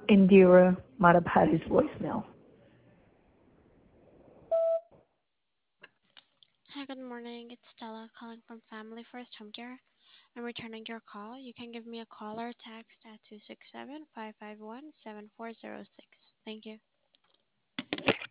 Indira Madapati's voicemail. Hi, good morning. It's Stella calling from Family First Home Care. I'm returning your call. You can give me a call or text at 267-551-7406. Thank you.